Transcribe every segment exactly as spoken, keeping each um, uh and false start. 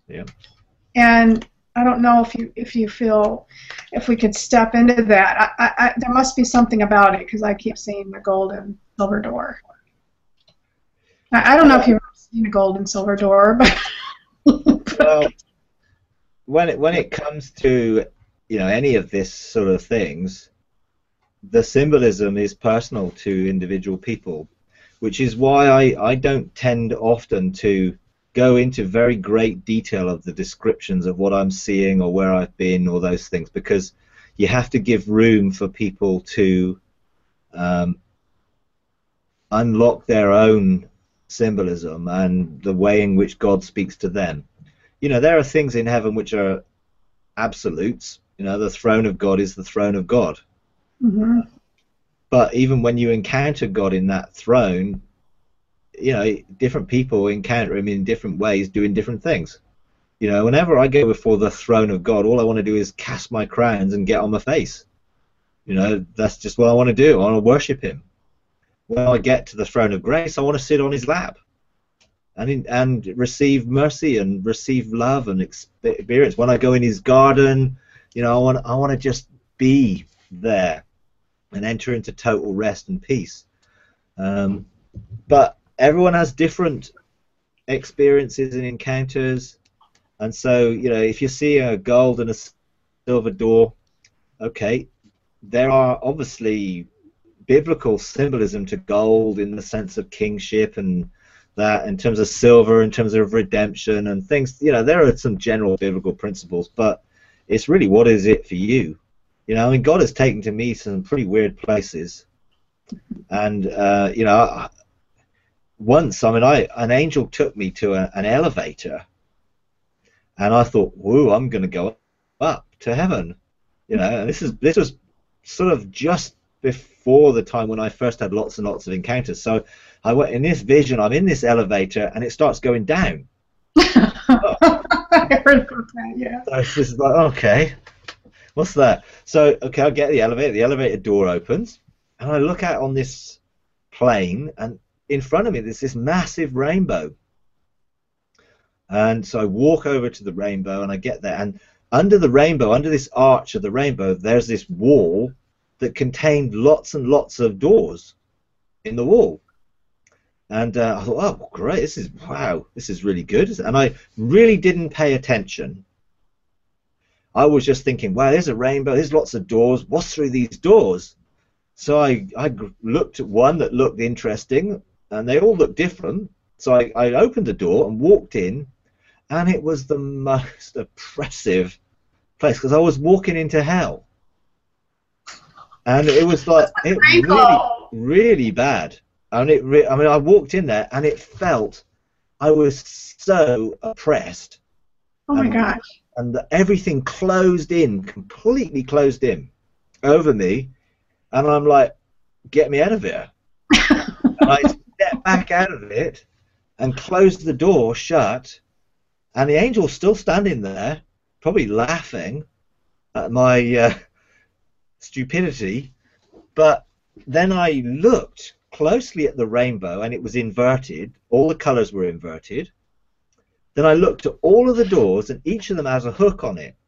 Yeah. And I don't know if you if you feel if we could step into that. I, I, I, there must be something about it because I keep seeing the gold and silver door. I, I don't know if you've ever seen a gold and silver door, but Well, when it when it comes to, you know, any of this sort of things, the symbolism is personal to individual people, which is why I, I don't tend often to go into very great detail of the descriptions of what I'm seeing or where I've been or those things, because you have to give room for people to um, unlock their own symbolism and the way in which God speaks to them. You know, there are things in heaven which are absolutes. You know, the throne of God is the throne of God. hmm But even when you encounter God in that throne, you know, different people encounter him in different ways, doing different things. You know, whenever I go before the throne of God, all I want to do is cast my crowns and get on my face. You know, that's just what I want to do. I want to worship him. When I get to the throne of grace, I want to sit on his lap and in, and receive mercy and receive love and experience. When I go in his garden, you know, I want I want to just be there and enter into total rest and peace. Um, but everyone has different experiences and encounters, and so, you know, if you see a gold and a silver door, okay, there are obviously biblical symbolism to gold in the sense of kingship, and that in terms of silver in terms of redemption and things. You know, there are some general biblical principles, but it's really, what is it for you? You know, I mean, God has taken to me some pretty weird places, and uh, you know, once, I mean, I an angel took me to a, an elevator, and I thought, whoa, I'm going to go up to heaven. You know, and this is this was sort of just before the time when I first had lots and lots of encounters. So I went in this vision. I'm in this elevator, and it starts going down. Oh, I heard about that. Yeah. so it's just like, okay, what's that? So okay, I get the elevator. The elevator door opens, and I look out on this plane, and in front of me there's this massive rainbow. And so I walk over to the rainbow, and I get there, and under the rainbow, under this arch of the rainbow, there's this wall that contained lots and lots of doors in the wall. And uh, I thought, oh, great, this is, wow, this is really good. And I really didn't pay attention. I was just thinking, wow, there's a rainbow, there's lots of doors, what's through these doors? So I, I looked at one that looked interesting, and they all looked different. So I, I opened the door and walked in, and it was the most oppressive place, because I was walking into hell. And it was like, it really, Rainbow. really bad. And it, re I mean, I walked in there, and it felt, I was so oppressed, Oh my and gosh. and the, everything closed in, completely closed in over me, and I'm like, get me out of here. And I stepped back out of it and closed the door shut, and the angel's still standing there, probably laughing at my uh, stupidity. But then I looked closely at the rainbow, and it was inverted. All the colors were inverted. Then I looked at all of the doors, and each of them has a hook on it.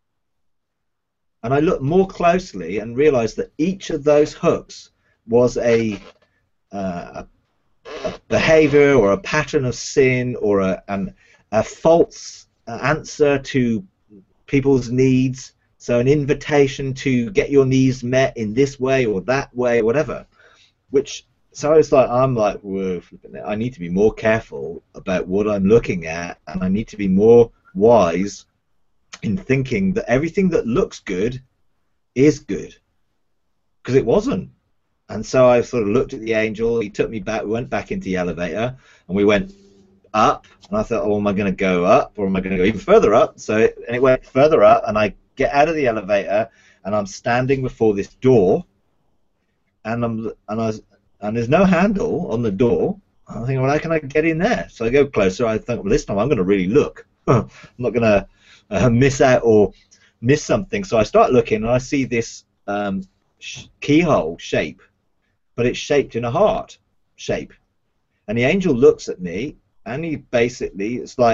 And I looked more closely and realized that each of those hooks was a, uh, a behavior or a pattern of sin, or a, an, a false answer to people's needs. So an invitation to get your needs met in this way or that way, or whatever. Which, so it's like, I'm like, whoa, I need to be more careful about what I'm looking at, and I need to be more wise in thinking that everything that looks good is good, because it wasn't. And so I sort of looked at the angel. He took me back. We went back into the elevator, and we went up. And I thought, oh, am I going to go up, or am I going to go even further up? So it, and it went further up, and I get out of the elevator, and I'm standing before this door, and I'm and I was, and there's no handle on the door. I'm thinking, well, how can I get in there? So I go closer. I think, well, this time I'm going to really look. I'm not going to uh, miss out or miss something. So I start looking, and I see this um, sh keyhole shape, but it's shaped in a heart shape. And the angel looks at me, and he basically, it's like,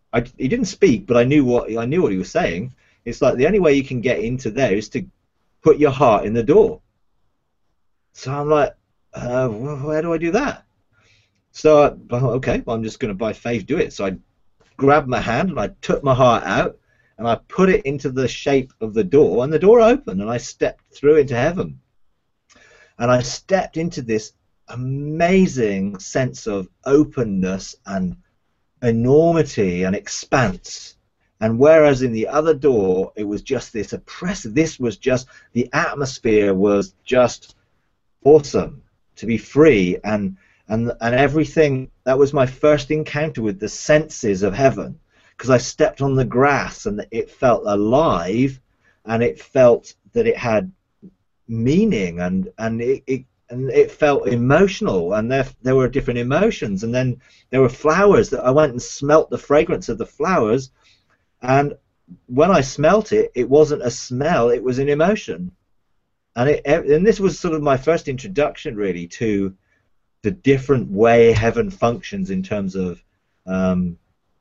I, he didn't speak, but I knew what I knew what he was saying. It's like the only way you can get into there is to put your heart in the door. So I'm like, uh, where do I do that? So I, okay, well, I'm just going to by faith do it. So I grabbed my hand and I took my heart out and I put it into the shape of the door, and the door opened and I stepped through into heaven. And I stepped into this amazing sense of openness and enormity and expanse. And whereas in the other door it was just this oppressive, this was just, the atmosphere was just awesome to be free, and and and everything. That was my first encounter with the senses of heaven, because I stepped on the grass and it felt alive, and it felt that it had meaning, and and it, it and it felt emotional, and there there were different emotions. And then there were flowers that I went and smelt the fragrance of the flowers, and when I smelt it, it wasn't a smell, it was an emotion. And it and this was sort of my first introduction really to the different way heaven functions in terms of um,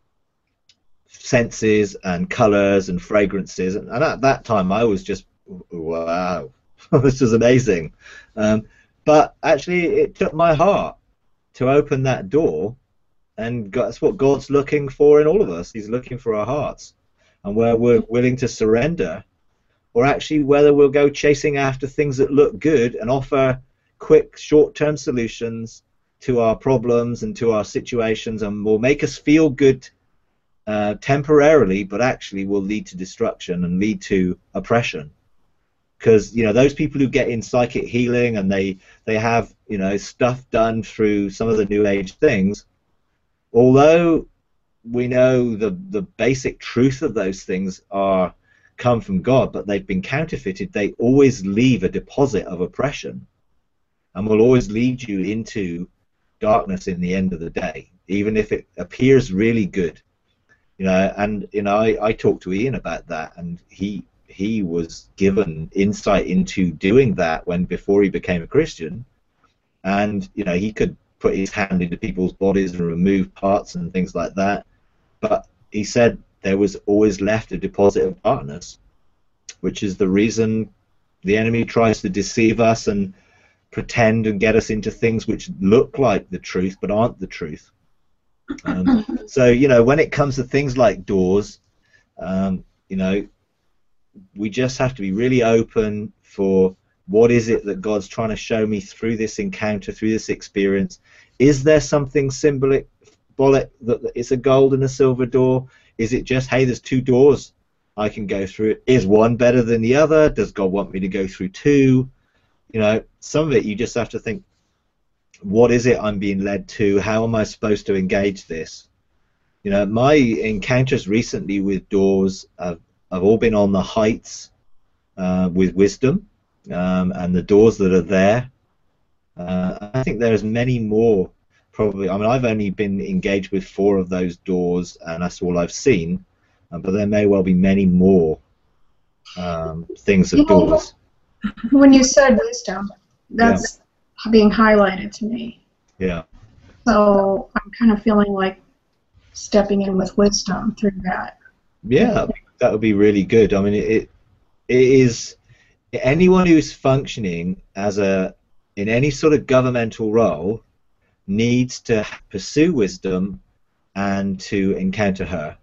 senses and colors and fragrances. And, and at that time I was just, wow, this is amazing. Um, but actually it took my heart to open that door, and God, that's what God's looking for in all of us. He's looking for our hearts, and where we're willing to surrender, or actually whether we'll go chasing after things that look good and offer quick short-term solutions to our problems and to our situations, and will make us feel good uh, temporarily, but actually will lead to destruction and lead to oppression. Because, you know, those people who get in psychic healing and they they have, you know, stuff done through some of the new age things, although we know the the basic truth of those things are come from God, but they've been counterfeited, they always leave a deposit of oppression, and will always lead you into darkness in the end of the day, even if it appears really good. You know, and you know, I, I talked to Ian about that, and he he was given insight into doing that when before he became a Christian, and you know, he could put his hand into people's bodies and remove parts and things like that, but he said there was always left a deposit of darkness, which is the reason the enemy tries to deceive us and pretend and get us into things which look like the truth but aren't the truth. Um, so, you know, when it comes to things like doors, um, you know, we just have to be really open for what is it that God's trying to show me through this encounter, through this experience. Is there something symbolic, symbolic that it's a gold and a silver door? Is it just, hey, there's two doors I can go through? Is one better than the other? Does God want me to go through two? You know, some of it you just have to think, what is it I'm being led to? How am I supposed to engage this? You know, my encounters recently with doors have, have all been on the heights uh, with wisdom, um, and the doors that are there. Uh, I think there's many more. Probably, I mean, I've only been engaged with four of those doors, and that's all I've seen. Uh, but there may well be many more um, things of doors. When you said wisdom, that's yeah. being highlighted to me. Yeah. So I'm kind of feeling like stepping in with wisdom through that. Yeah, that would be really good. I mean, it it is anyone who's functioning as a in any sort of governmental role needs to pursue wisdom and to encounter her.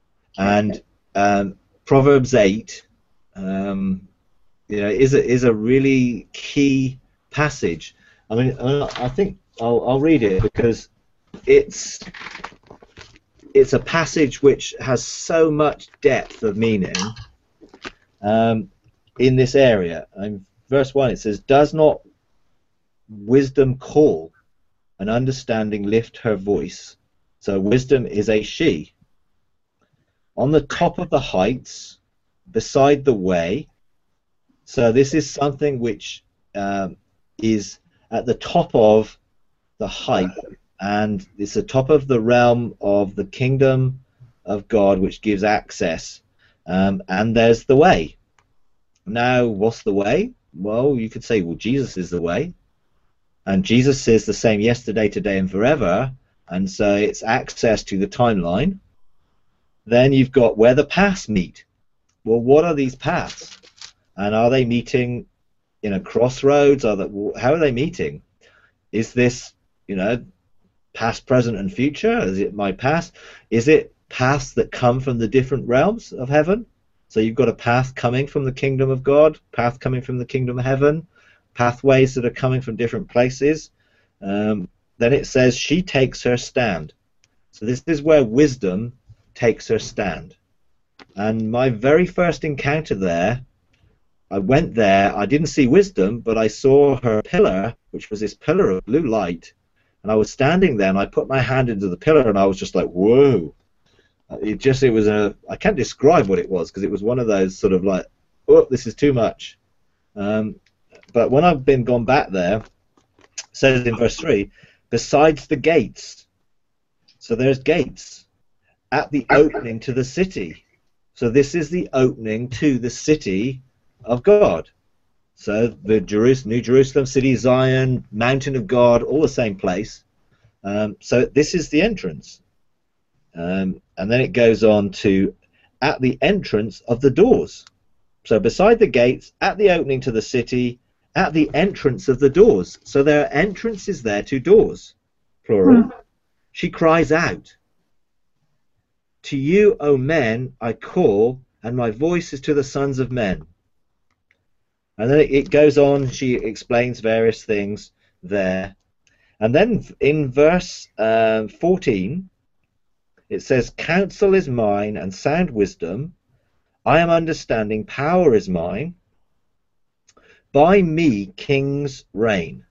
And um, Proverbs eight, um, you know, is a is a really key passage. I mean, I think I'll I'll read it because it's it's a passage which has so much depth of meaning um, in this area. In verse one, it says, "Does not wisdom call, and understanding lift her voice?" So wisdom is a she. "On the top of the heights, beside the way." So this is something which um, is at the top of the height, and it's the top of the realm of the kingdom of God, which gives access. Um, and there's the way. Now, what's the way? Well, you could say, well, Jesus is the way. And Jesus is the same yesterday, today, and forever. And so it's access to the timeline. Then you've got where the paths meet. Well, what are these paths? And are they meeting in a crossroads? Are that, how are they meeting? Is this, you know, past, present, and future? Is it my past? Is it paths that come from the different realms of heaven? So you've got a path coming from the kingdom of God, path coming from the kingdom of heaven, pathways that are coming from different places. Um, then it says she takes her stand. So this is where wisdom takes her stand. And my very first encounter there, I went there, I didn't see wisdom, but I saw her pillar, which was this pillar of blue light. And I was standing there, and I put my hand into the pillar, and I was just like, whoa. It just, it was a, I can't describe what it was, because it was one of those sort of like, oh, this is too much. Um, but when I've been gone back there, it says in verse three, besides the gates. So there's gates at the opening to the city. So this is the opening to the city of God. So the Jerus New Jerusalem, City Zion, Mountain of God, all the same place. Um, so this is the entrance. Um, and then it goes on to at the entrance of the doors. So beside the gates, at the opening to the city, at the entrance of the doors. So there are entrances there to doors, plural. Hmm. She cries out, to you, O men, I call, and my voice is to the sons of men. And then it goes on, she explains various things there. And then in verse um, fourteen, it says, counsel is mine and sound wisdom. I am understanding, power is mine. By me kings reign,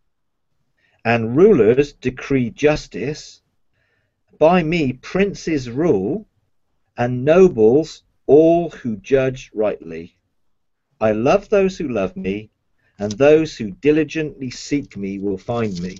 and rulers decree justice. By me princes rule, and nobles all who judge rightly. I love those who love me, and those who diligently seek me will find me.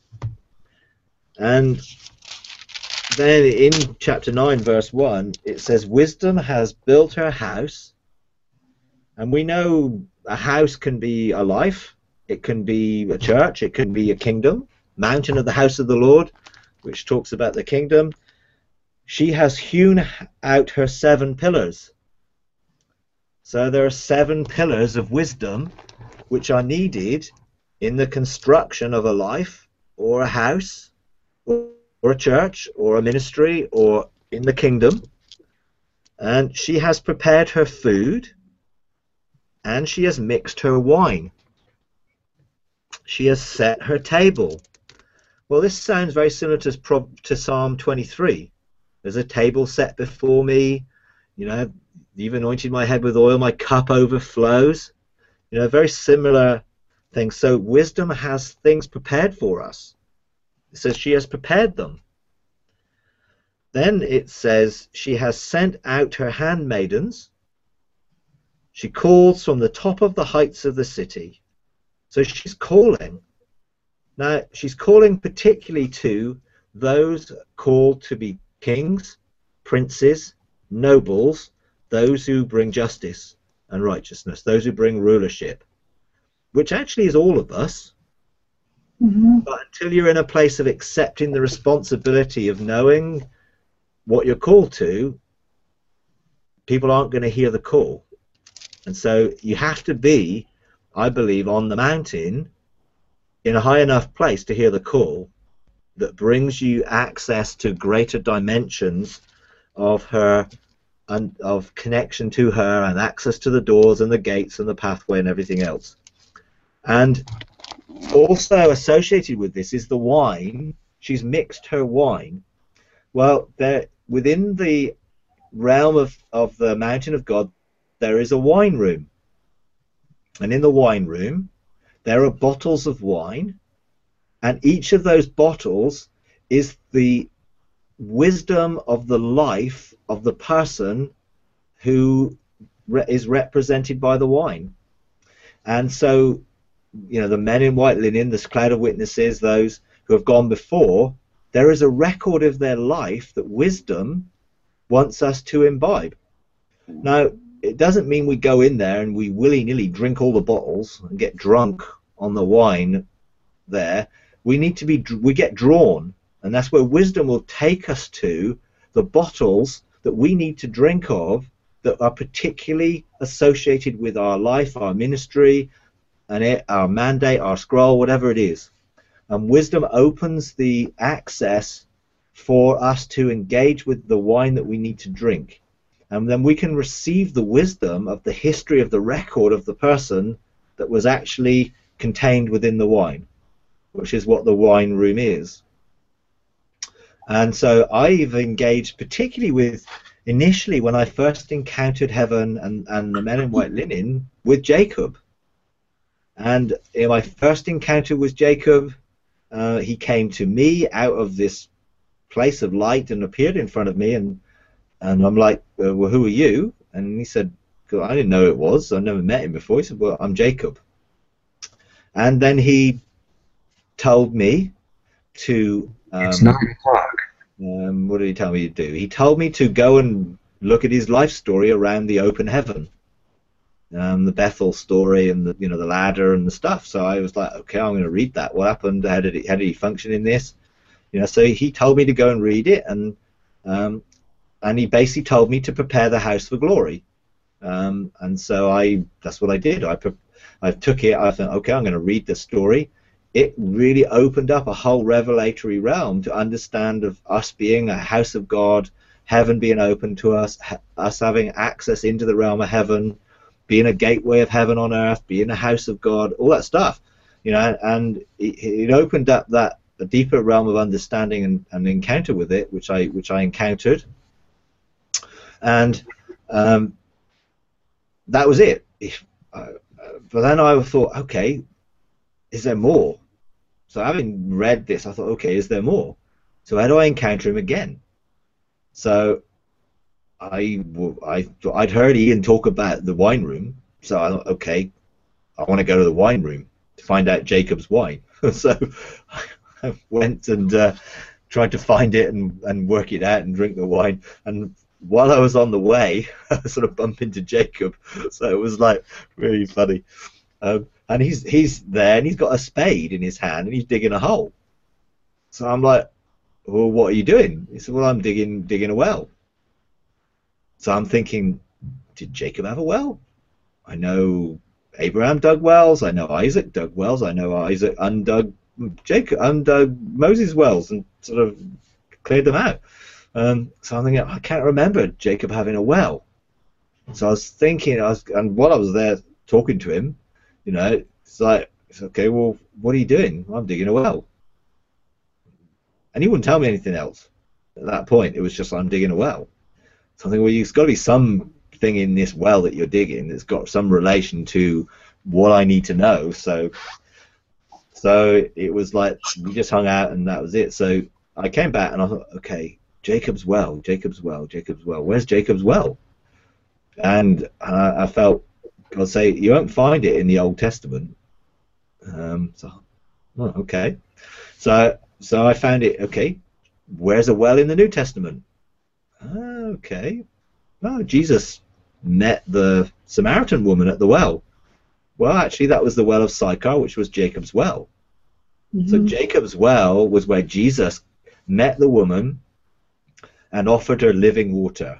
And then in chapter nine, verse one, it says, wisdom has built her house. And we know a house can be a life, it can be a church, it can be a kingdom, mountain of the house of the Lord, which talks about the kingdom. She has hewn out her seven pillars. So there are seven pillars of wisdom which are needed in the construction of a life or a house or, or a church or a ministry or in the kingdom. And she has prepared her food, and she has mixed her wine. She has set her table. Well, this sounds very similar to, to Psalm twenty-three. There's a table set before me. You know, you've anointed my head with oil, my cup overflows. You know, very similar things. So wisdom has things prepared for us. It says she has prepared them. Then it says she has sent out her handmaidens. She calls from the top of the heights of the city. So she's calling. Now, she's calling particularly to those called to be kings, princes, nobles, those who bring justice and righteousness, those who bring rulership, which actually is all of us. Mm-hmm. But until you're in a place of accepting the responsibility of knowing what you're called to, people aren't going to hear the call. And so you have to be, I believe, on the mountain in a high enough place to hear the call that brings you access to greater dimensions of her and of connection to her and access to the doors and the gates and the pathway and everything else. And also associated with this is the wine. She's mixed her wine. Well, there within the realm of, of the mountain of God, there is a wine room. And in the wine room, there are bottles of wine, and each of those bottles is the wisdom of the life of the person who re is represented by the wine. And so, you know, the men in white linen, this cloud of witnesses, those who have gone before, there is a record of their life that wisdom wants us to imbibe. Now, it doesn't mean we go in there and we willy-nilly drink all the bottles and get drunk on the wine there. We need to be, we get drawn, and that's where wisdom will take us to the bottles that we need to drink of that are particularly associated with our life, our ministry, and it, our mandate, our scroll, whatever it is. And wisdom opens the access for us to engage with the wine that we need to drink. And then we can receive the wisdom of the history of the record of the person that was actually contained within the wine, which is what the wine room is. And so I've engaged particularly with, initially when I first encountered heaven and, and the men in white linen, with Jacob. And in my first encounter with Jacob, uh, he came to me out of this place of light and appeared in front of me, and and I'm like, uh, well, who are you? And he said, I didn't know who it was. I never met him before. He said, well, I'm Jacob. And then he told me to... Um, it's nine o'clock. Um, what did he tell me to do? He told me to go and look at his life story around the open heaven. Um, the Bethel story and the, you know, the ladder and the stuff. So I was like, okay, I'm going to read that. What happened? How did he, how did he function in this? You know, so he told me to go and read it, and um, and he basically told me to prepare the house for glory. Um, and so I, that's what I did. I, I took it. I thought, okay, I'm going to read the story. It really opened up a whole revelatory realm to understand of us being a house of God, heaven being open to us, us having access into the realm of heaven, being a gateway of heaven on earth, being a house of God, all that stuff, you know. And it, it opened up that a deeper realm of understanding and, and encounter with it, which I which I encountered, and um, that was it. If, uh, but then I thought, okay, is there more? So having read this, I thought, okay, is there more? So how do I encounter him again? So I, I, I'd heard Ian talk about the wine room, so I thought, okay, I want to go to the wine room to find out Jacob's wine. So I went and uh, tried to find it and, and work it out and drink the wine. And while I was on the way, I sort of bumped into Jacob. So it was like really funny. Um, and he's he's there and he's got a spade in his hand and he's digging a hole. So I'm like, well, what are you doing? He said, well, I'm digging digging a well. So I'm thinking, did Jacob have a well? I know Abraham dug wells. I know Isaac dug wells. I know Isaac undug Jacob undug Moses' wells and sort of cleared them out. Um, so I'm thinking, I can't remember Jacob having a well. So I was thinking, I was, and while I was there talking to him, you know, it's like, it's okay, well, what are you doing? Well, I'm digging a well. And he wouldn't tell me anything else at that point. It was just, I'm digging a well. So I think, well, there's got to be something in this well that you're digging that's got some relation to what I need to know. So, so it was like, we just hung out and that was it. So I came back and I thought, okay, Jacob's well, Jacob's well, Jacob's well. Where's Jacob's well? And uh, I felt God say, you won't find it in the Old Testament. Um, so, oh, okay. So, so I found it. Okay, where's a well in the New Testament? Okay. Oh, Jesus met the Samaritan woman at the well. Well, actually, that was the well of Sychar, which was Jacob's well. Mm-hmm. So Jacob's well was where Jesus met the woman and offered her living water.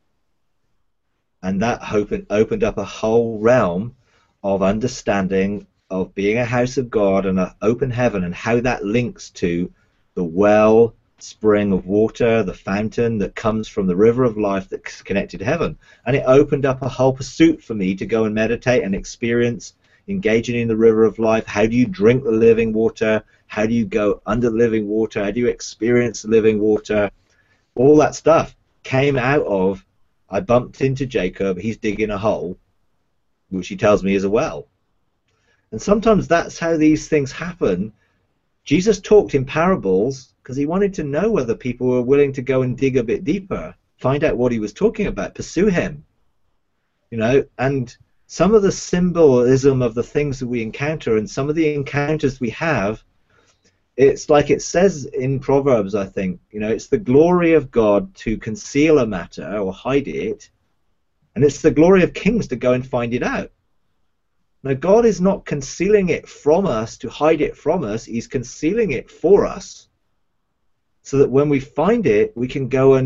And that opened, opened up a whole realm of understanding of being a house of God and an open heaven, and how that links to the well spring of water, the fountain that comes from the river of life that's connected to heaven. And it opened up a whole pursuit for me to go and meditate and experience engaging in the river of life. How do you drink the living water? How do you go under the living water? How do you experience the living water? All that stuff came out of, I bumped into Jacob, he's digging a hole, which he tells me is a well. And sometimes that's how these things happen. Jesus talked in parables because he wanted to know whether people were willing to go and dig a bit deeper, find out what he was talking about, pursue him. You know, and some of the symbolism of the things that we encounter and some of the encounters we have, it's like it says in Proverbs, I think, you know, it's the glory of God to conceal a matter or hide it, and it's the glory of kings to go and find it out. Now, God is not concealing it from us to hide it from us. He's concealing it for us so that when we find it, we can go and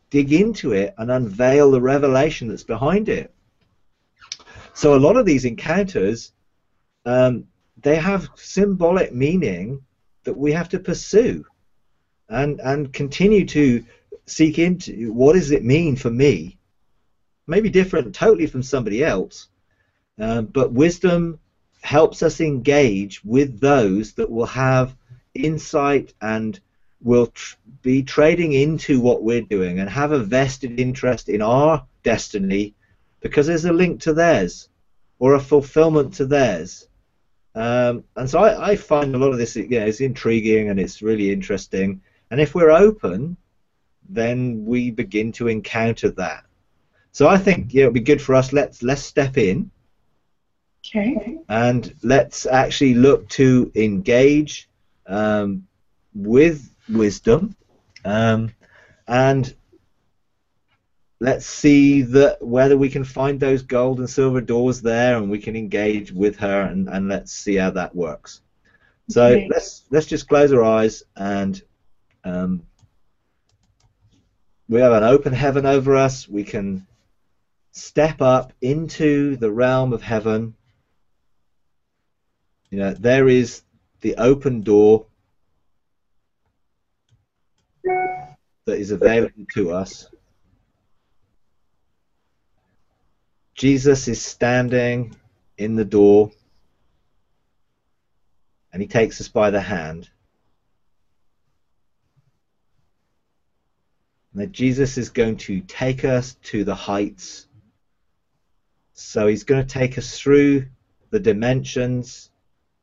dig into it and unveil the revelation that's behind it. So a lot of these encounters, um, they have symbolic meaning that we have to pursue and and continue to seek into. What does it mean for me? Maybe different totally from somebody else, um, but wisdom helps us engage with those that will have insight and will tr be trading into what we're doing and have a vested interest in our destiny because there's a link to theirs or a fulfillment to theirs. Um, and so I, I find a lot of this, you know, it's intriguing and it's really interesting. And if we're open, then we begin to encounter that. So I think, yeah, it'd be good for us. Let's let's step in. Okay. And let's actually look to engage um, with wisdom, um, and let's see that whether we can find those gold and silver doors there, and we can engage with her, and, and let's see how that works. So Okay. let's let's just close our eyes, and um, we have an open heaven over us. We can step up into the realm of heaven. You know, there is the open door that is available to us. Jesus is standing in the door, and he takes us by the hand. And that Jesus is going to take us to the heights. So he's going to take us through the dimensions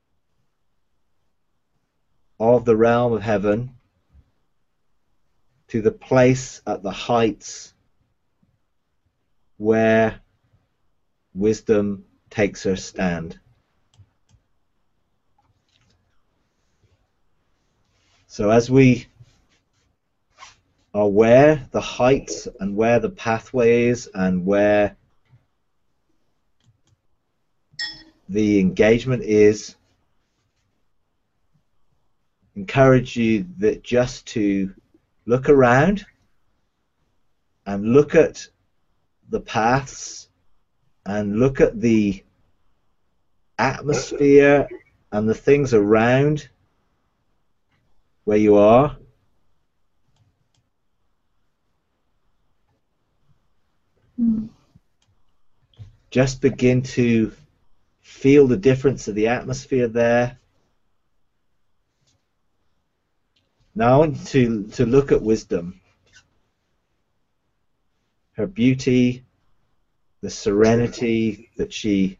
of the realm of heaven to the place at the heights where wisdom takes her stand. So as we are where the heights and where the pathway is and where the engagement is, encourage you that just to look around and look at the paths and look at the atmosphere and the things around where you are. Mm. Just begin to feel the difference of the atmosphere there. Now I want you to, to look at wisdom. Her beauty, the serenity that she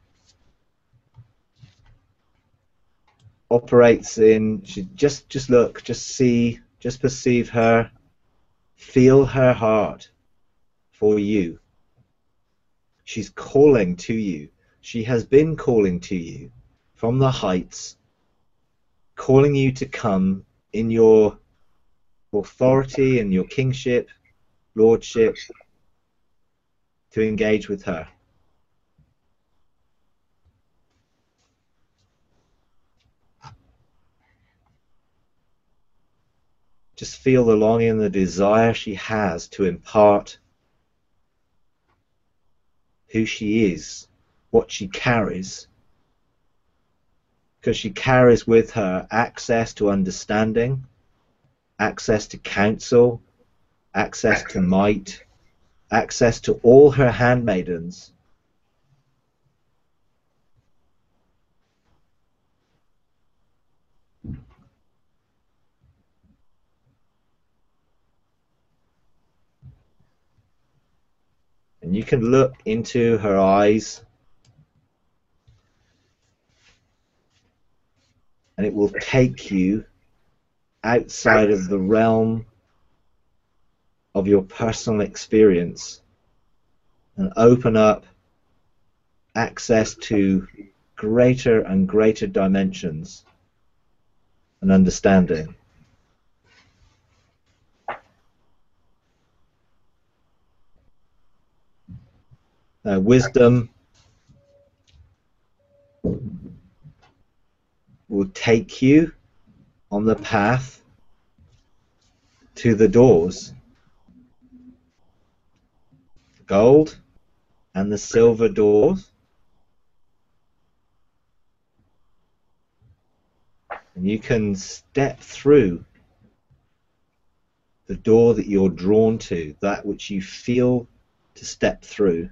operates in. She, just, just look, just see, just perceive her. Feel her heart for you. She's calling to you. She has been calling to you from the heights, calling you to come in your authority and your kingship, lordship, to engage with her. Just feel the longing and the desire she has to impart who she is, what she carries, because she carries with her access to understanding, access to counsel, access to might, access to all her handmaidens. And you can look into her eyes, and it will take you outside of the realm of your personal experience and open up access to greater and greater dimensions and understanding. Uh, wisdom will take you on the path to the doors. gold and the silver doors. And you can step through the door that you're drawn to, that which you feel to step through.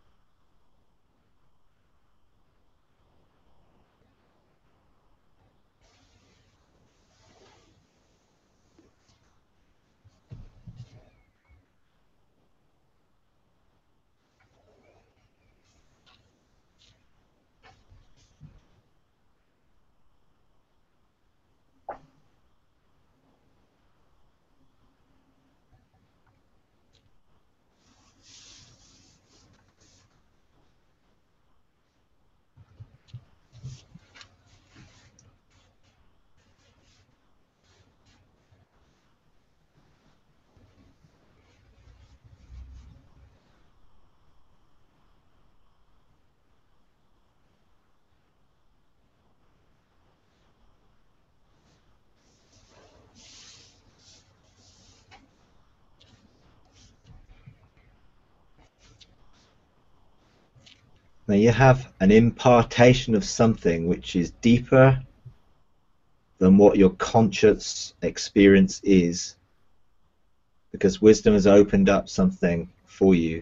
Now you have an impartation of something which is deeper than what your conscious experience is, because wisdom has opened up something for you.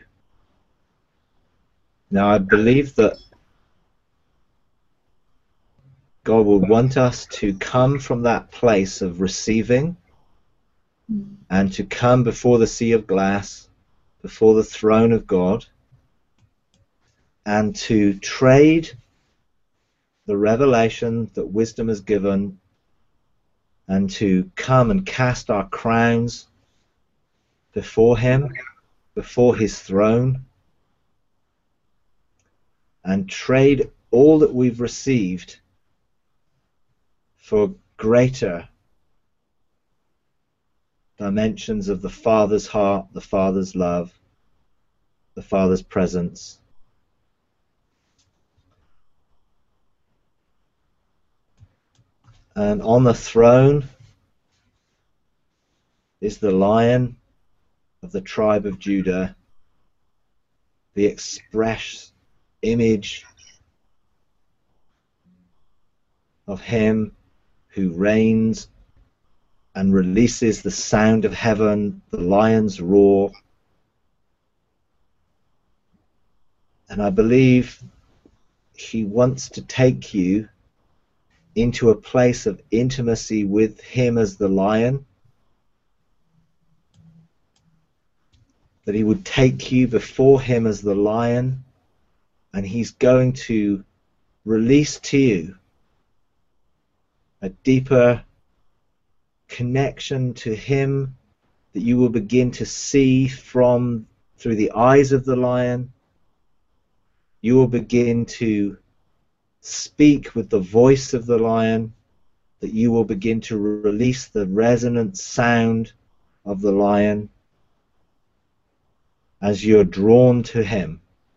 Now I believe that God will want us to come from that place of receiving and to come before the sea of glass, before the throne of God, and to trade the revelation that wisdom has given, and to come and cast our crowns before him, before his throne, and trade all that we've received for greater dimensions of the Father's heart, the Father's love, the Father's presence. And on the throne is the Lion of the tribe of Judah, the express image of him who reigns and releases the sound of heaven, the lion's roar. And I believe he wants to take you into a place of intimacy with him as the lion, that he would take you before him as the lion, and he's going to release to you a deeper connection to him, that you will begin to see from through the eyes of the lion. You will begin to speak with the voice of the lion, that you will begin to release the resonant sound of the lion as you're drawn to him,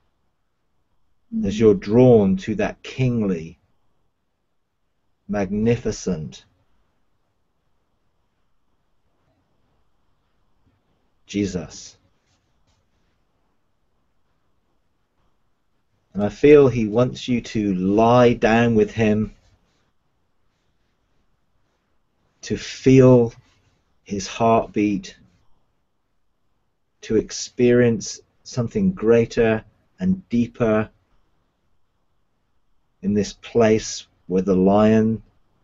as you're drawn to that kingly, magnificent Jesus. And I feel he wants you to lie down with him, to feel his heartbeat, to experience something greater and deeper in this place where the lion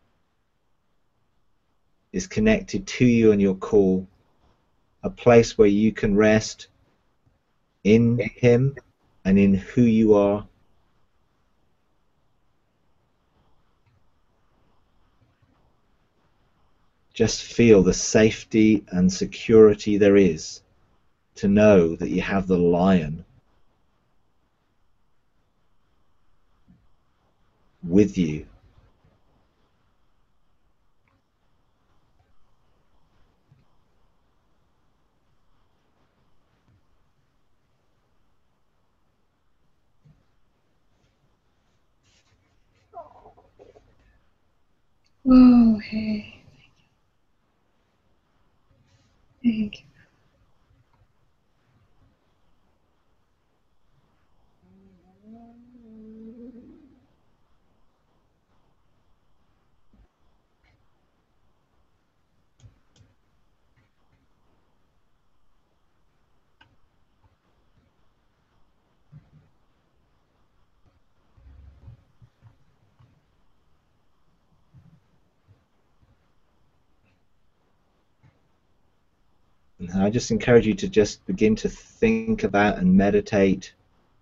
is connected to you and your call, a place where you can rest in him and in who you are. Just feel the safety and security there is to know that you have the lion with you. Oh, hey. Thank you. I just encourage you to just begin to think about and meditate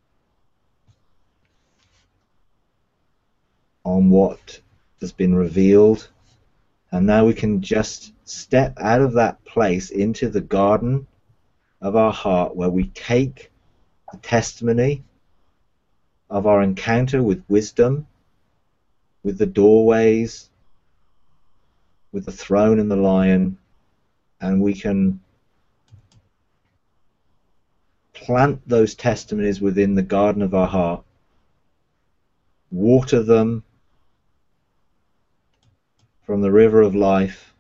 on what has been revealed. And now we can just step out of that place into the garden of our heart, where we take the testimony of our encounter with wisdom, with the doorways, with the throne and the lion, and we can plant those testimonies within the garden of our heart, water them from the river of life,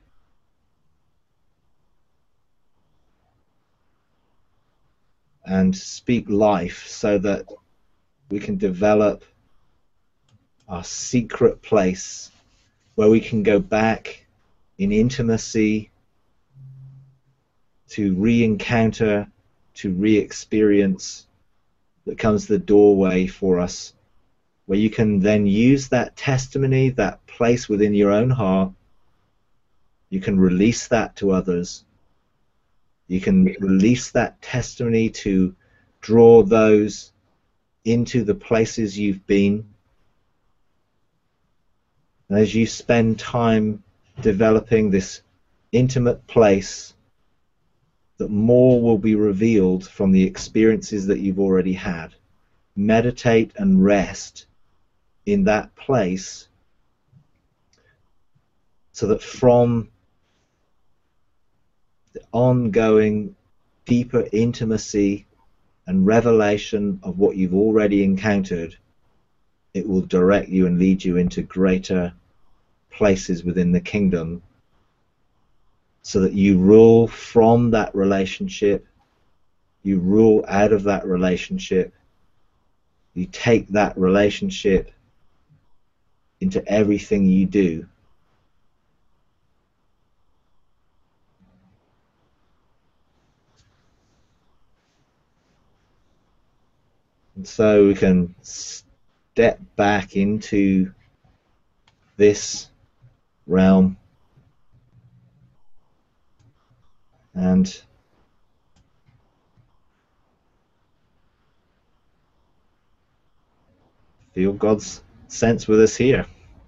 and speak life so that we can develop our secret place where we can go back in intimacy to re-encounter, to re-experience, that becomes the doorway for us, where you can then use that testimony, that place within your own heart. You can release that to others. You can release that testimony to draw those into the places you've been. And as you spend time developing this intimate place, that more will be revealed from the experiences that you've already had. Meditate and rest in that place, so that from the ongoing deeper intimacy and revelation of what you've already encountered, it will direct you and lead you into greater places within the kingdom, so that you rule from that relationship, you rule out of that relationship, you take that relationship into everything you do. And so we can step back into this realm and feel God's sense with us here.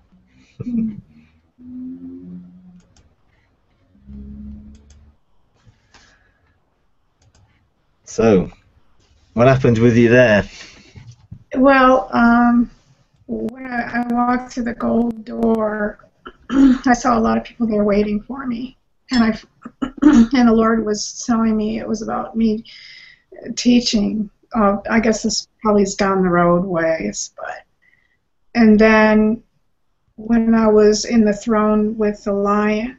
So, what happened with you there? Well, um, when I, I walked through the gold door, I saw a lot of people there waiting for me, and I and the Lord was telling me it was about me teaching. Uh, I guess this probably is down the road ways, but and then when I was in the throne with the lion,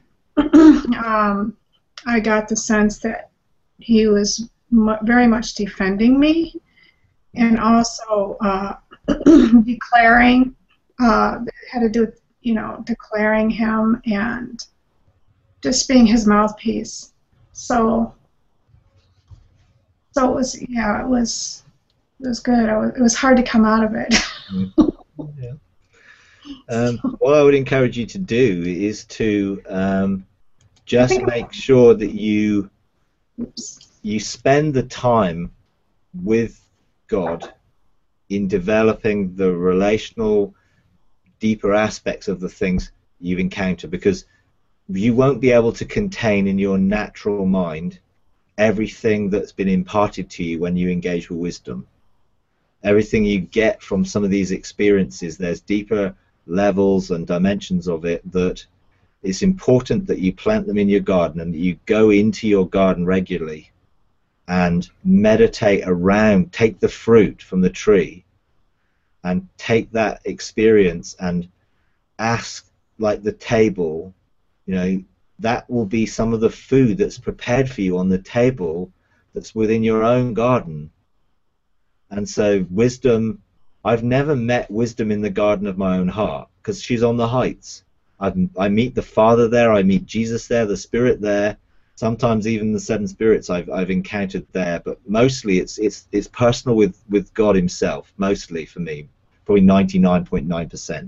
um, I got the sense that he was mu very much defending me, and also uh, declaring, uh, had to do with, you know, declaring him and just being his mouthpiece. So, so it was, yeah, it was, it was good. I was, it was hard to come out of it. Mm-hmm. Yeah. Um, what I would encourage you to do is to um, just make sure that you Oops. you spend the time with God in developing the relational, deeper aspects of the things you've encountered, because you won't be able to contain in your natural mind everything that's been imparted to you when you engage with wisdom. Everything you get from some of these experiences, there's deeper levels and dimensions of it that it's important that you plant them in your garden, and that you go into your garden regularly and meditate around, take the fruit from the tree and take that experience and ask, like the table, you know, that will be some of the food that's prepared for you on the table that's within your own garden. And so wisdom, I've never met wisdom in the garden of my own heart, because she's on the heights. I've, I meet the Father there, I meet Jesus there, the Spirit there, sometimes even the seven spirits I've, I've encountered there, but mostly it's, it's, it's personal with, with God himself, mostly for me, probably ninety-nine point nine percent.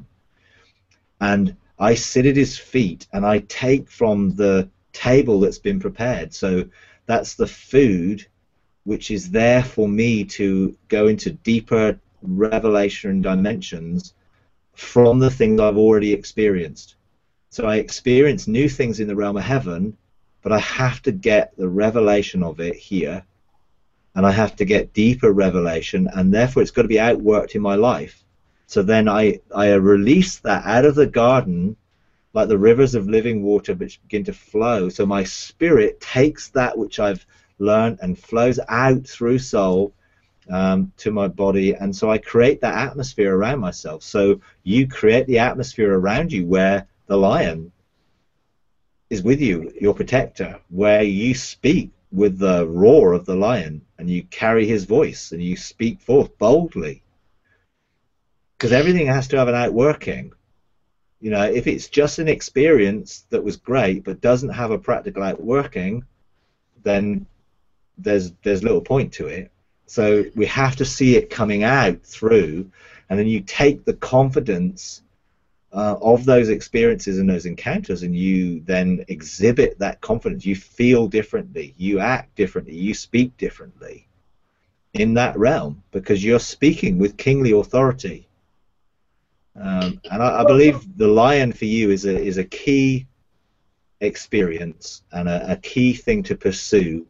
And I sit at his feet and I take from the table that's been prepared. So that's the food which is there for me to go into deeper revelation and dimensions from the things I've already experienced. So I experience new things in the realm of heaven, but I have to get the revelation of it here, and I have to get deeper revelation, and therefore it's got to be outworked in my life. So then I, I release that out of the garden, like the rivers of living water which begin to flow. So my spirit takes that which I've learned and flows out through soul um, to my body, and so I create that atmosphere around myself. So you create the atmosphere around you where the lion is with you, your protector, where you speak with the roar of the lion, and you carry his voice, and you speak forth boldly. Because everything has to have an outworking. You know, if it's just an experience that was great but doesn't have a practical outworking, then there's there's little point to it. So we have to see it coming out through, and then you take the confidence uh, of those experiences and those encounters, and you then exhibit that confidence. You feel differently, you act differently, you speak differently in that realm, because you're speaking with kingly authority. Um, and I, I believe the lion for you is a is a key experience and a, a key thing to pursue,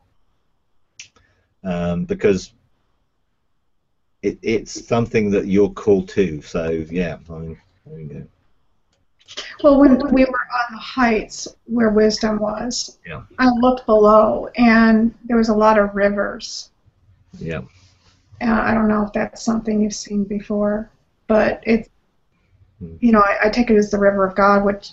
um, because it, it's something that you're called to. So yeah, I mean, there you go. Well, when we were on the heights where wisdom was, Yeah. I looked below, and there was a lot of rivers. Yeah. And I don't know if that's something you've seen before, but it's, you know, I, I take it as the river of God, which,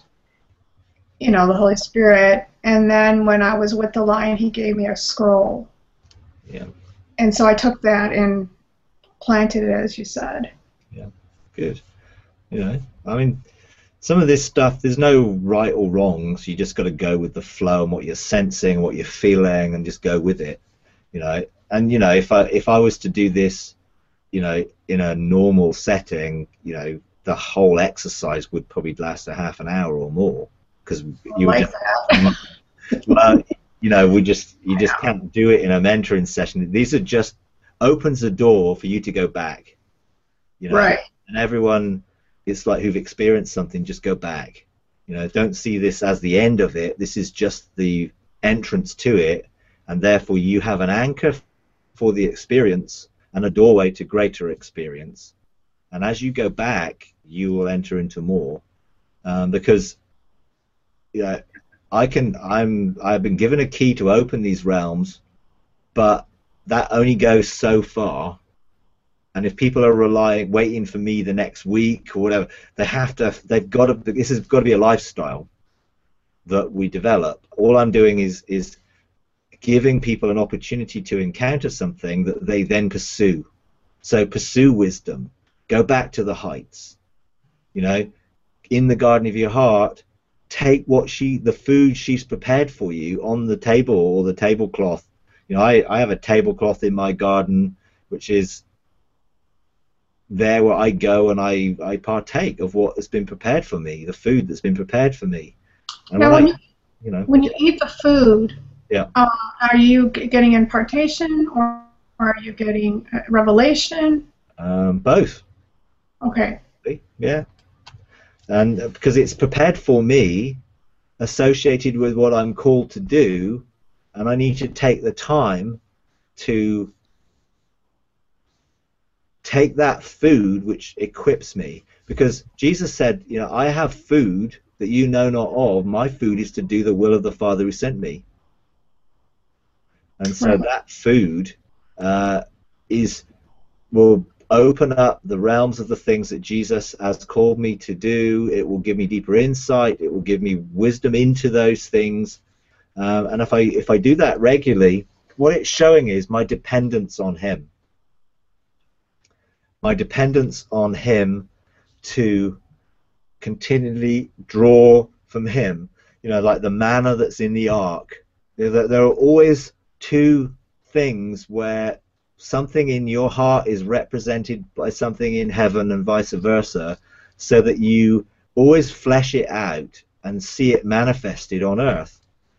you know, the Holy Spirit. And then when I was with the lion, he gave me a scroll. Yeah. And so I took that and planted it, as you said. Yeah. Good. You know, I mean, some of this stuff, there's no right or wrong, so you just got to go with the flow and what you're sensing, what you're feeling, and just go with it. You know, and you know, if I if I was to do this, you know, in a normal setting, you know, the whole exercise would probably last a half an hour or more, because you would like just that. well, you know, we just you just can't do it in a mentoring session. These are just opens the door for you to go back, you know, right. And everyone, it's like who've experienced something, just go back. You know, don't see this as the end of it. This is just the entrance to it, and therefore you have an anchor for the experience and a doorway to greater experience. And as you go back, you will enter into more, um, because, you know, I can. I'm. I've been given a key to open these realms, but that only goes so far. And if people are relying, waiting for me the next week or whatever, they have to. They've got to. This has got to be a lifestyle that we develop. All I'm doing is is giving people an opportunity to encounter something that they then pursue. So pursue wisdom. Go back to the heights. You know, in the garden of your heart, take what she, the food she's prepared for you on the table or the tablecloth. You know, I, I have a tablecloth in my garden, which is there where I go and I, I partake of what has been prepared for me, the food that's been prepared for me. And now, when when I, you, you know, when you eat the food, yeah. uh, are you g- getting impartation, or are you getting uh, revelation? Um, both. Okay. Yeah. And uh, because it's prepared for me, associated with what I'm called to do, and I need to take the time to take that food which equips me, because Jesus said, you know, I have food that you know not of. My food is to do the will of the Father who sent me. And so Right. that food uh, is will open up the realms of the things that Jesus has called me to do. It will give me deeper insight. It will give me wisdom into those things. Um, and if I if I do that regularly, what it's showing is my dependence on Him. My dependence on Him to continually draw from Him. You know, like the manna that's in the ark. There, there are always two things where something in your heart is represented by something in heaven and vice versa, so that you always flesh it out and see it manifested on earth.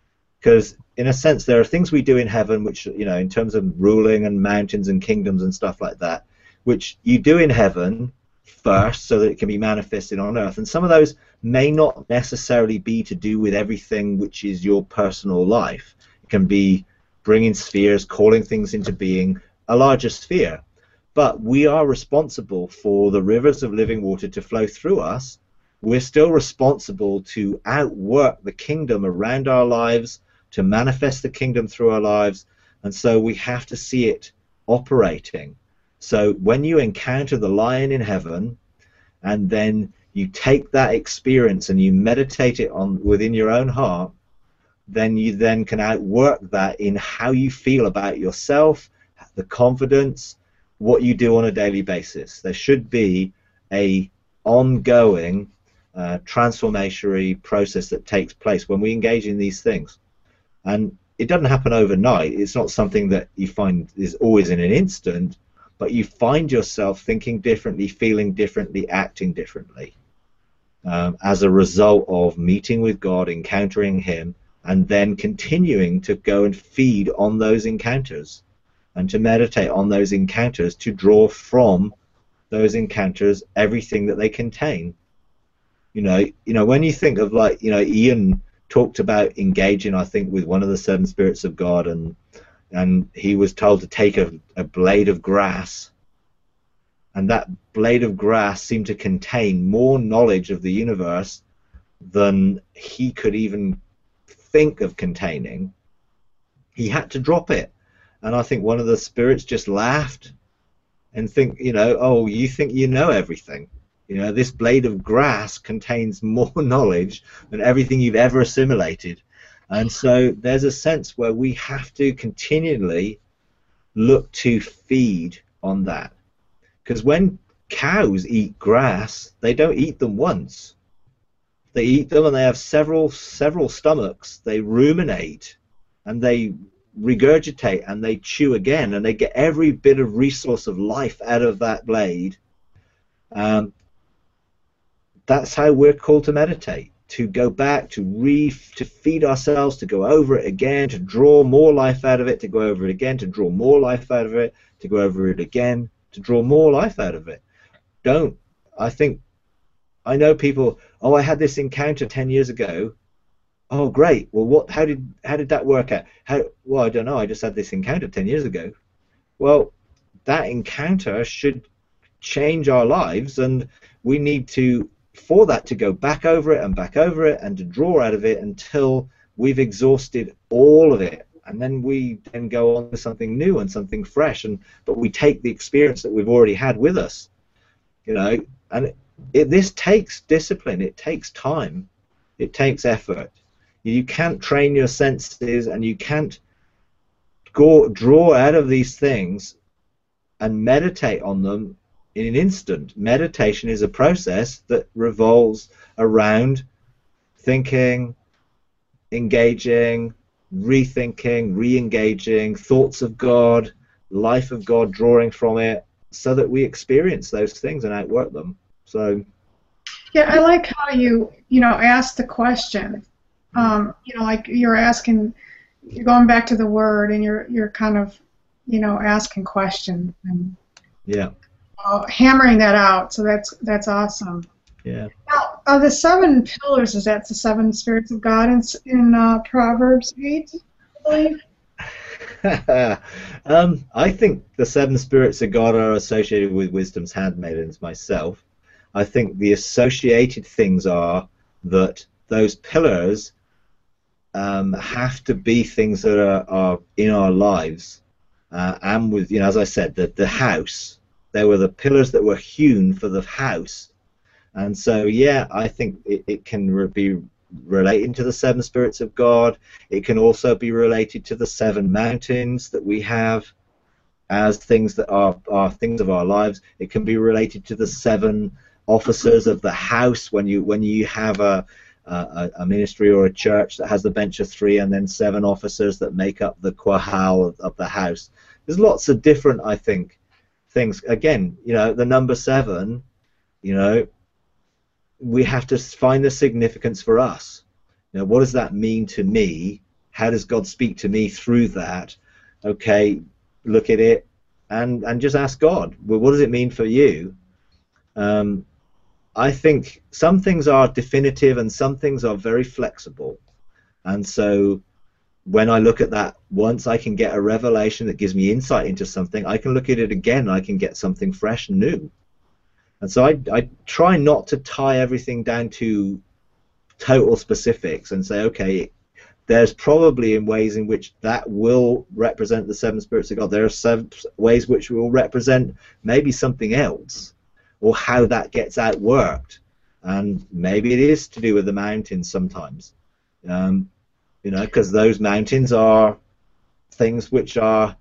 Because in a sense, there are things we do in heaven, which, you know, in terms of ruling and mountains and kingdoms and stuff like that, which you do in heaven first so that it can be manifested on earth. And some of those may not necessarily be to do with everything which is your personal life. It can be bringing spheres, calling things into being, a larger sphere. But we are responsible for the rivers of living water to flow through us. We're still responsible to outwork the kingdom around our lives, to manifest the kingdom through our lives, and so we have to see it operating. So when you encounter the lion in heaven, and then you take that experience and you meditate it on within your own heart, then you then can outwork that in how you feel about yourself, the confidence, what you do on a daily basis. There should be a ongoing uh, transformationary process that takes place when we engage in these things. And it doesn't happen overnight. It's not something that you find is always in an instant, but you find yourself thinking differently, feeling differently, acting differently um, as a result of meeting with God, encountering Him, and then continuing to go and feed on those encounters and to meditate on those encounters, to draw from those encounters everything that they contain. You know, you know, when you think of, like, you know, Ian talked about engaging, I think, with one of the seven spirits of God, and and he was told to take a, a blade of grass, and that blade of grass seemed to contain more knowledge of the universe than he could even think of containing. He had to drop it, and I think one of the spirits just laughed and think, you know, oh, you think you know everything. You know, this blade of grass contains more knowledge than everything you've ever assimilated. And so there's a sense where we have to continually look to feed on that. Because when cows eat grass, they don't eat them once. They eat them and they have several, several stomachs. They ruminate and they regurgitate and they chew again, and they get every bit of resource of life out of that blade. Um, That's how we're called to meditate, to go back, to re, to feed ourselves, to go over it again, to draw more life out of it, to go over it again, to draw more life out of it, to go over it again, to draw more life out of it. Don't. I think, I know people, oh, I had this encounter ten years ago. Oh, great. Well, what? How did how did that work out? How? Well, I don't know. I just had this encounter ten years ago. Well, that encounter should change our lives, and we need to, for that to go back over it and back over it and to draw out of it until we've exhausted all of it, and then we then go on to something new and something fresh, and but we take the experience that we've already had with us, you know. And it, it, this takes discipline, it takes time, it takes effort. You can't train your senses, and you can't go draw out of these things and meditate on them in an instant. Meditation is a process that revolves around thinking, engaging, rethinking, re-engaging, thoughts of God, life of God, drawing from it, so that we experience those things and outwork them. So, yeah, I like how you, you know, ask the question. Um, you know, like you're asking, you're going back to the word, and you're you're kind of, you know, asking questions and yeah. Uh, hammering that out, so that's that's awesome. Yeah. Now, uh, the seven pillars, is that the seven spirits of God in, in uh, Proverbs eight, I believe? um, I think the seven spirits of God are associated with wisdom's handmaidens myself. I think the associated things are that those pillars um, have to be things that are, are in our lives, uh, and with, you know, as I said, the, the house. There were the pillars that were hewn for the house. And so, yeah, I think it, it can re be relating to the seven spirits of God. It can also be related to the seven mountains that we have as things that are, are things of our lives. It can be related to the seven officers of the house when you when you have a, a, a ministry or a church that has the bench of three and then seven officers that make up the quahal of, of the house. There's lots of different, I think, things. Again, you know, the number seven, you know, we have to find the significance for us. You know, what does that mean to me how does God speak to me through that? Okay, look at it and and just ask God, well, what does it mean for you? Um, I think some things are definitive and some things are very flexible. And so when I look at that once, I can get a revelation that gives me insight into something. I can look at it again, I can get something fresh and new. And so I, I try not to tie everything down to total specifics and say, okay, there's probably in ways in which that will represent the seven spirits of God. There are seven ways which will represent maybe something else, or how that gets outworked. And maybe it is to do with the mountains sometimes. Um, you know, because those mountains are things which are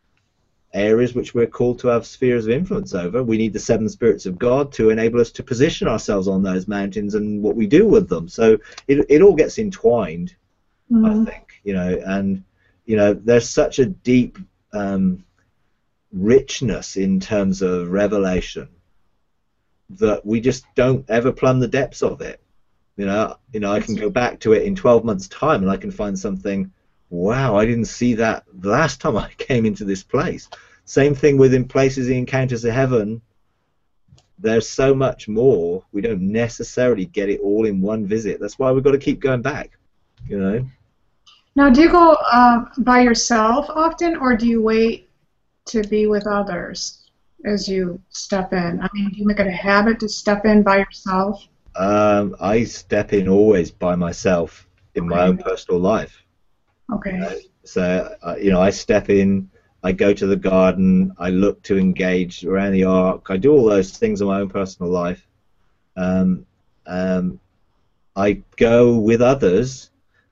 areas which we're called to have spheres of influence over. We need the seven spirits of God to enable us to position ourselves on those mountains and what we do with them. So it, it all gets entwined, mm. I think, you know, and, you know, there's such a deep um, richness in terms of revelation that we just don't ever plumb the depths of it. You know, you know, I can go back to it in twelve months' time and I can find something, wow, I didn't see that the last time I came into this place. Same thing within Places the Encounters of Heaven. There's so much more. We don't necessarily get it all in one visit. That's why we've got to keep going back, you know. Now, do you go uh, by yourself often, or do you wait to be with others as you step in? I mean, do you make it a habit to step in by yourself? Um, I step in always by myself in okay. my own personal life. Okay. Uh, so, uh, you know, I step in, I go to the garden, I look to engage around the ark, I do all those things in my own personal life. Um, um, I go with others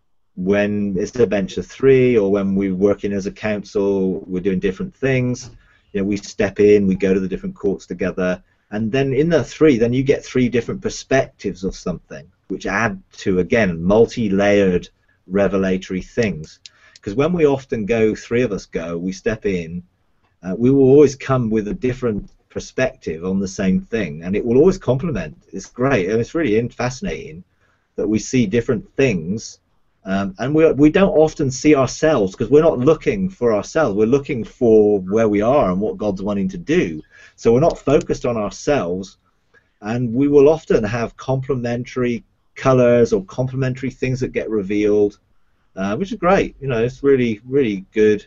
when it's a bench of three, or when we're working as a council, we're doing different things. You know, we step in, we go to the different courts together. And then in the three, then you get three different perspectives of something, which add to, again, multi-layered revelatory things. Because when we often go, three of us go, we step in, uh, we will always come with a different perspective on the same thing, and it will always complement. It's great, and it's really fascinating that we see different things, um, and we, we don't often see ourselves, because we're not looking for ourselves, we're looking for where we are and what God's wanting to do. So we're not focused on ourselves, and we will often have complementary colors or complementary things that get revealed, uh, which is great. You know, it's really, really good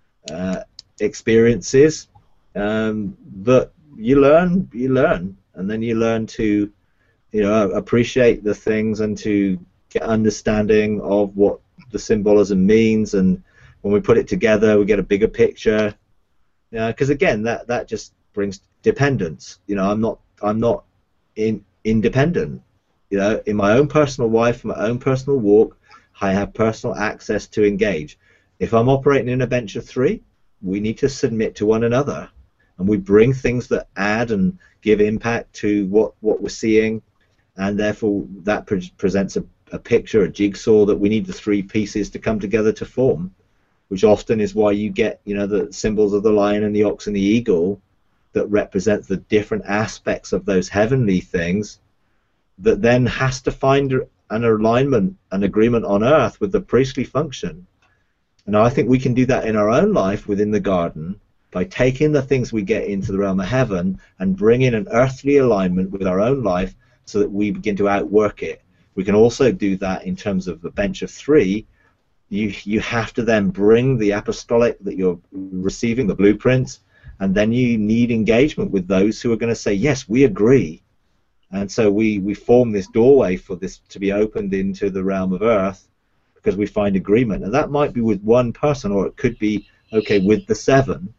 uh, experiences. Um, but you learn, you learn, and then you learn to, you know, appreciate the things and to get understanding of what the symbolism means. And when we put it together, we get a bigger picture. Yeah, because again, that that just brings dependence. You know, I'm not I'm not in independent. You know, in my own personal life, my own personal walk, I have personal access to engage. If I'm operating in a bench of three, we need to submit to one another, and we bring things that add and give impact to what what we're seeing, and therefore that pre presents a, a picture, a jigsaw that we need the three pieces to come together to form, which often is why you get, you know, the symbols of the lion and the ox and the eagle that represent the different aspects of those heavenly things, that then has to find an alignment, an agreement on earth with the priestly function. And I think we can do that in our own life within the garden by taking the things we get into the realm of heaven and bringing an earthly alignment with our own life so that we begin to outwork it. We can also do that in terms of the bench of three. You, you have to then bring the apostolic that you're receiving, the blueprints, and then you need engagement with those who are going to say, yes, we agree. And so we, we form this doorway for this to be opened into the realm of earth, because we find agreement. And that might be with one person, or it could be, okay, with the seven,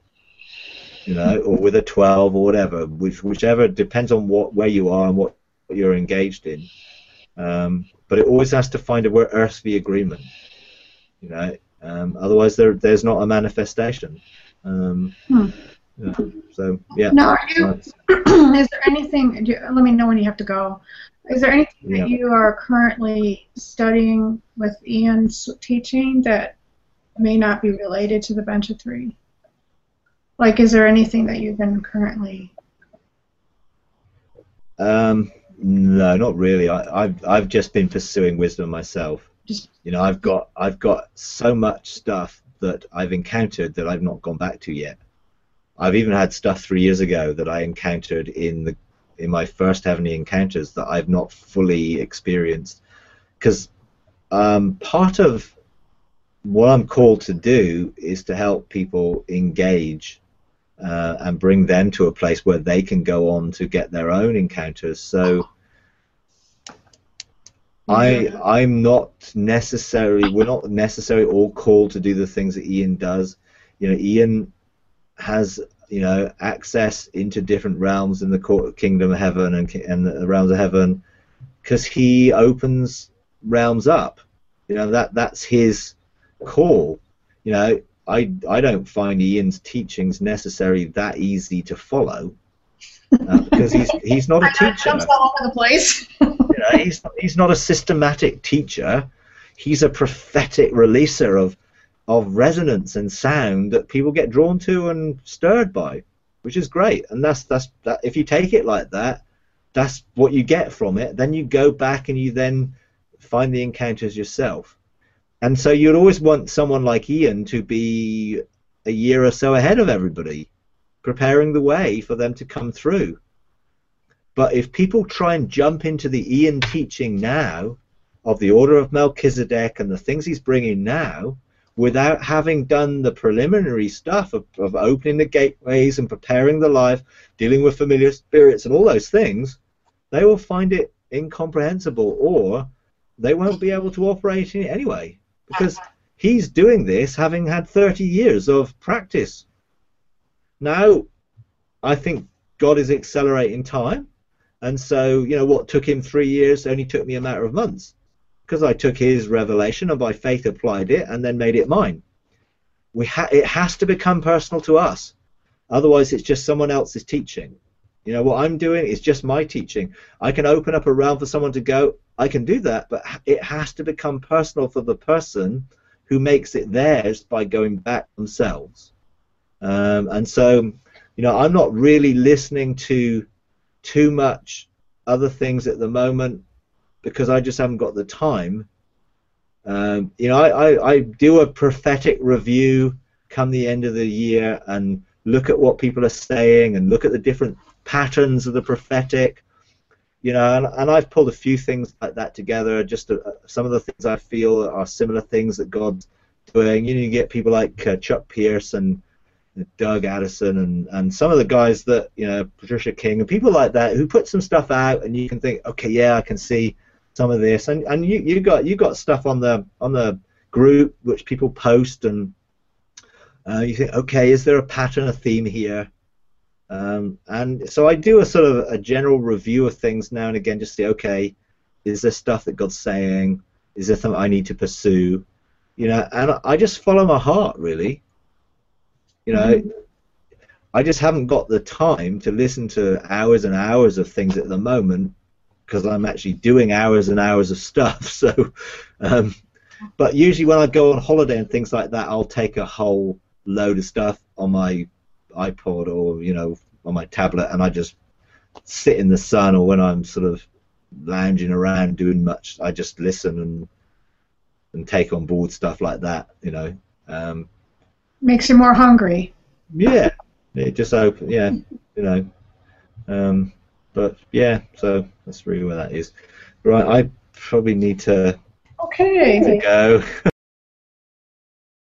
you know, or with a twelve or whatever, which, whichever, depends on what where you are and what you're engaged in. Um, but it always has to find a earthly agreement, you know, um, otherwise there there's not a manifestation. Um, hmm. Yeah, so yeah. Now, are you, is there anything? Do you, let me know when you have to go. Is there anything yeah. that you are currently studying with Ian's teaching that may not be related to the bench of three? Like, is there anything that you've been currently? Um, no, not really. I, I've I've just been pursuing wisdom myself. Just You know, I've got I've got so much stuff that I've encountered that I've not gone back to yet. I've even had stuff three years ago that I encountered in the in my first heavenly encounters that I've not fully experienced. Because um, part of what I'm called to do is to help people engage uh, and bring them to a place where they can go on to get their own encounters. So I I'm not necessarily we're not necessarily all called to do the things that Ian does. You know, Ian has, you know, access into different realms in the court, kingdom of heaven and and the realms of heaven, because he opens realms up. You know, that that's his call. You know, I I don't find Ian's teachings necessarily that easy to follow uh, because he's he's not a teacher. jumps all over the place. You know, he's he's not a systematic teacher. He's a prophetic releaser of of resonance and sound that people get drawn to and stirred by, which is great. And that's that's that. If you take it like that, that's what you get from it. Then you go back and you then find the encounters yourself. And so you'd always want someone like Ian to be a year or so ahead of everybody, preparing the way for them to come through. But if people try and jump into the Ian teaching now of the order of Melchizedek and the things he's bringing now, without having done the preliminary stuff of, of opening the gateways and preparing the life, dealing with familiar spirits and all those things, they will find it incomprehensible, or they won't be able to operate in it anyway, because he's doing this having had thirty years of practice. Now, I think God is accelerating time, and so, you know, what took him three years only took me a matter of months, because I took his revelation and by faith applied it and then made it mine. We ha it has to become personal to us, otherwise it's just someone else's teaching. You know, what I'm doing is just my teaching. I can open up a realm for someone to go, I can do that, but it has to become personal for the person who makes it theirs by going back themselves. Um, and so, you know, I'm not really listening to too much other things at the moment, because I just haven't got the time. Um, you know, I, I, I do a prophetic review come the end of the year and look at what people are saying and look at the different patterns of the prophetic. You know, and, and I've pulled a few things like that together, just uh, some of the things I feel are similar things that God's doing. You know, you get people like uh, Chuck Pierce and Doug Addison and, and some of the guys that, you know, Patricia King and people like that who put some stuff out and you can think, okay, yeah, I can see some of this, and and you you got you got stuff on the on the group which people post, and uh, you think, okay, is there a pattern, a theme here? Um, and so I do a sort of a general review of things now and again, just say, okay, is there stuff that God's saying? Is there something I need to pursue? You know, and I just follow my heart, really. You know, mm-hmm. I just haven't got the time to listen to hours and hours of things at the moment, because I'm actually doing hours and hours of stuff. So, um, but usually when I go on holiday and things like that, I'll take a whole load of stuff on my iPod or, you know, on my tablet, and I just sit in the sun, or when I'm sort of lounging around doing much, I just listen and and take on board stuff like that, you know. Um, Makes you more hungry. Yeah, it just open, yeah, you know. Um, but yeah, so that's really where that is. Right, I probably need to, okay. to go.